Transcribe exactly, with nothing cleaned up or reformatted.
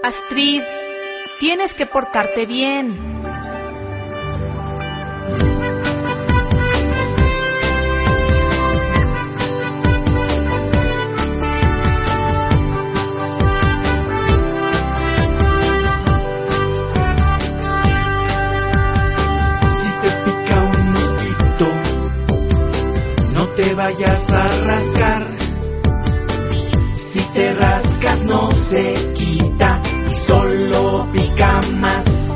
Astrid, tienes que portarte bien. Si te pica un mosquito, no te vayas a rascar. Si te rascas no se quita y solo pica más.